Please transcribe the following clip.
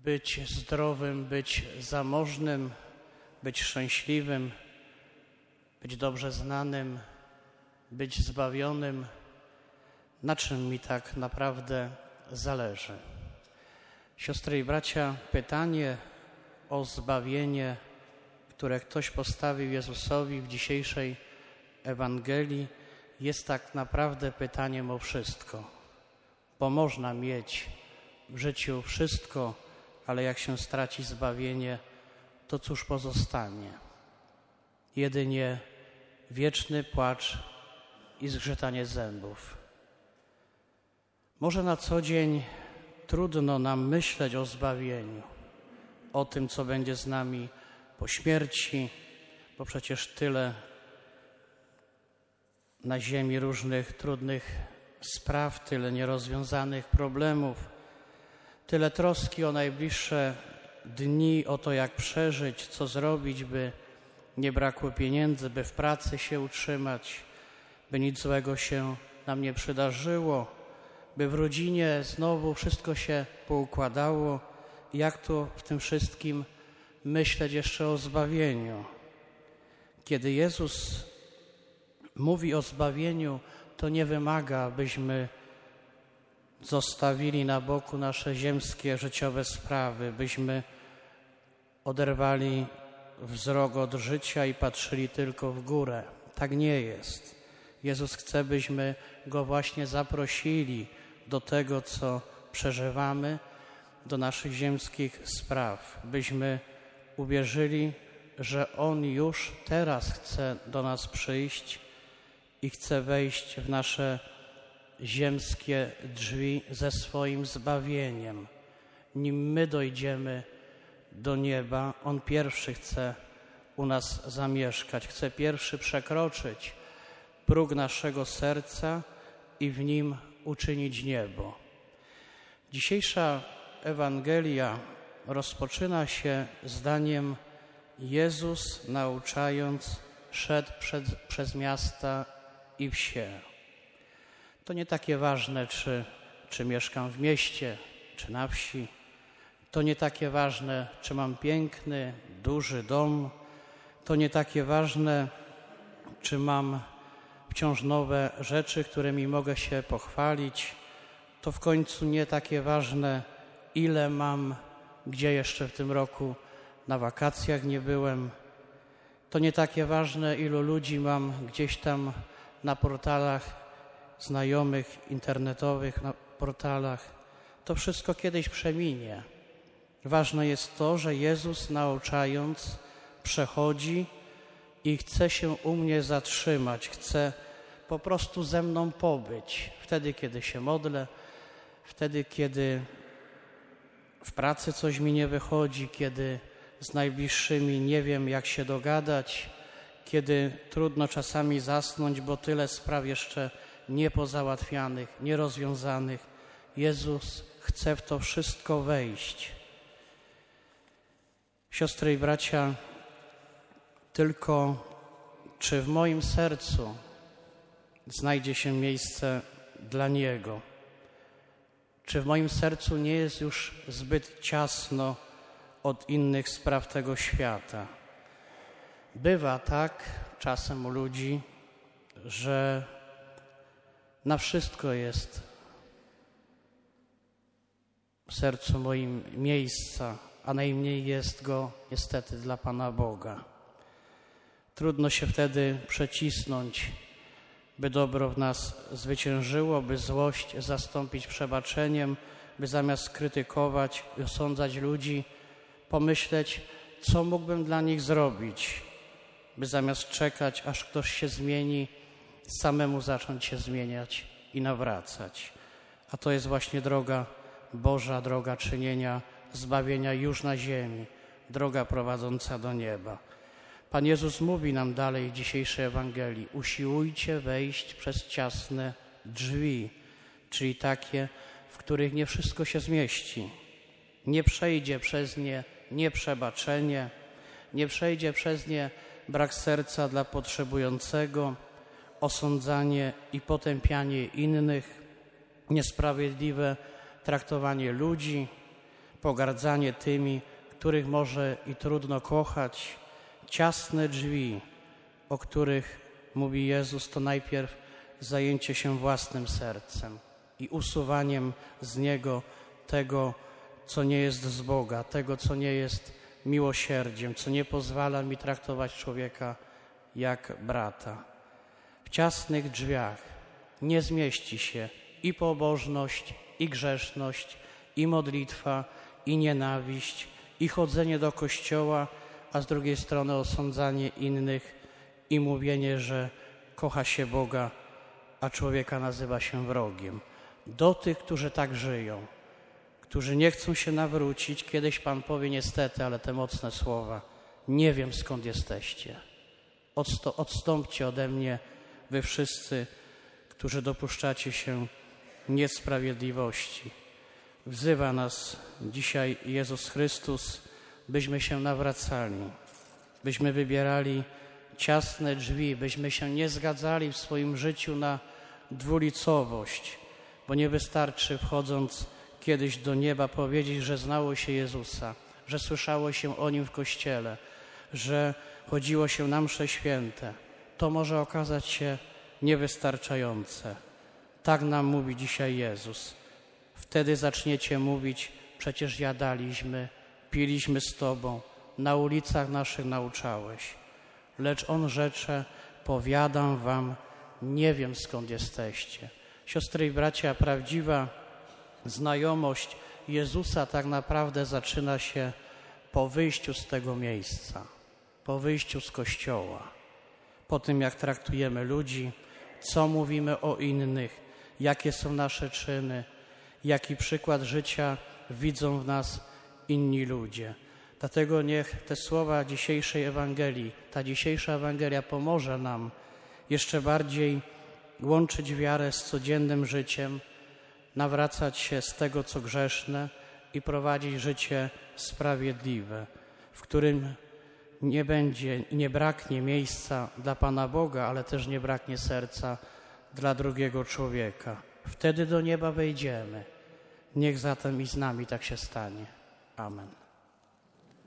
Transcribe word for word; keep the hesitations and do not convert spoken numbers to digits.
być zdrowym, być zamożnym, być szczęśliwym, być dobrze znanym, być zbawionym. Na czym mi tak naprawdę zależy? Siostry i bracia, pytanie o zbawienie, które ktoś postawił Jezusowi w dzisiejszej Ewangelii, jest tak naprawdę pytaniem o wszystko. Bo można mieć w życiu wszystko, ale jak się straci zbawienie, to cóż pozostanie? Jedynie wieczny płacz i zgrzytanie zębów. Może na co dzień trudno nam myśleć o zbawieniu, o tym, co będzie z nami po śmierci, bo przecież tyle na ziemi różnych trudnych spraw, tyle nierozwiązanych problemów, tyle troski o najbliższe dni, o to, jak przeżyć, co zrobić, by nie brakło pieniędzy, by w pracy się utrzymać, by nic złego się nam nie przydarzyło, by w rodzinie znowu wszystko się poukładało. Jak tu w tym wszystkim myśleć jeszcze o zbawieniu? Kiedy Jezus mówi o zbawieniu, to nie wymaga, abyśmy zostawili na boku nasze ziemskie, życiowe sprawy, byśmy oderwali wzrok od życia i patrzyli tylko w górę. Tak nie jest. Jezus chce, byśmy Go właśnie zaprosili do tego, co przeżywamy, do naszych ziemskich spraw, byśmy uwierzyli, że On już teraz chce do nas przyjść i chce wejść w nasze ziemskie drzwi ze swoim zbawieniem. Nim my dojdziemy do nieba, On pierwszy chce u nas zamieszkać, chce pierwszy przekroczyć próg naszego serca i w nim uczynić niebo. Dzisiejsza Ewangelia rozpoczyna się zdaniem: Jezus, nauczając, szedł przed, przez miasta i wsie. To nie takie ważne, czy, czy mieszkam w mieście, czy na wsi. To nie takie ważne, czy mam piękny, duży dom. To nie takie ważne, czy mam wciąż nowe rzeczy, którymi mogę się pochwalić. To w końcu nie takie ważne, ile mam, gdzie jeszcze w tym roku na wakacjach nie byłem. To nie takie ważne, ilu ludzi mam gdzieś tam na portalach znajomych, internetowych, na portalach. To wszystko kiedyś przeminie. Ważne jest to, że Jezus, nauczając, przechodzi i chce się u mnie zatrzymać, chce po prostu ze mną pobyć. Wtedy, kiedy się modlę, wtedy, kiedy w pracy coś mi nie wychodzi, kiedy z najbliższymi nie wiem, jak się dogadać, kiedy trudno czasami zasnąć, bo tyle spraw jeszcze niepozałatwianych, nierozwiązanych. Jezus chce w to wszystko wejść. Siostry i bracia, tylko czy w moim sercu znajdzie się miejsce dla Niego? Czy w moim sercu nie jest już zbyt ciasno od innych spraw tego świata? Bywa tak czasem u ludzi, że na wszystko jest w sercu moim miejsca, a najmniej jest go niestety dla Pana Boga. Trudno się wtedy przecisnąć, by dobro w nas zwyciężyło, by złość zastąpić przebaczeniem, by zamiast krytykować i osądzać ludzi, pomyśleć, co mógłbym dla nich zrobić, by zamiast czekać, aż ktoś się zmieni, samemu zacząć się zmieniać i nawracać. A to jest właśnie droga Boża, droga czynienia zbawienia już na ziemi, droga prowadząca do nieba. Pan Jezus mówi nam dalej w dzisiejszej Ewangelii: usiłujcie wejść przez ciasne drzwi, czyli takie, w których nie wszystko się zmieści. Nie przejdzie przez nie nieprzebaczenie, nie przejdzie przez nie brak serca dla potrzebującego, osądzanie i potępianie innych, niesprawiedliwe traktowanie ludzi, pogardzanie tymi, których może i trudno kochać, ciasne drzwi, o których mówi Jezus, to najpierw zajęcie się własnym sercem i usuwaniem z niego tego, co nie jest z Boga, tego, co nie jest miłosierdziem, co nie pozwala mi traktować człowieka jak brata. W ciasnych drzwiach nie zmieści się i pobożność, i grzeszność, i modlitwa, i nienawiść, i chodzenie do kościoła, a z drugiej strony osądzanie innych i mówienie, że kocha się Boga, a człowieka nazywa się wrogiem. Do tych, którzy tak żyją, którzy nie chcą się nawrócić, kiedyś Pan powie niestety, ale te mocne słowa, nie wiem skąd jesteście. Odsto- odstąpcie ode mnie, wy wszyscy, którzy dopuszczacie się niesprawiedliwości. Wzywa nas dzisiaj Jezus Chrystus, byśmy się nawracali, byśmy wybierali ciasne drzwi, byśmy się nie zgadzali w swoim życiu na dwulicowość, bo nie wystarczy, wchodząc kiedyś do nieba, powiedzieć, że znało się Jezusa, że słyszało się o Nim w Kościele, że chodziło się na msze święte. To może okazać się niewystarczające. Tak nam mówi dzisiaj Jezus. Wtedy zaczniecie mówić, przecież jadaliśmy, piliśmy z Tobą, na ulicach naszych nauczałeś. Lecz On rzecze, powiadam wam, nie wiem skąd jesteście. Siostry i bracia, prawdziwa znajomość Jezusa tak naprawdę zaczyna się po wyjściu z tego miejsca, po wyjściu z Kościoła, po tym jak traktujemy ludzi, co mówimy o innych, jakie są nasze czyny, jaki przykład życia widzą w nas inni ludzie. Dlatego niech te słowa dzisiejszej Ewangelii, ta dzisiejsza Ewangelia pomoże nam jeszcze bardziej łączyć wiarę z codziennym życiem, nawracać się z tego, co grzeszne i prowadzić życie sprawiedliwe, w którym nie będzie, nie braknie miejsca dla Pana Boga, ale też nie braknie serca dla drugiego człowieka. Wtedy do nieba wejdziemy. Niech zatem i z nami tak się stanie. Amen.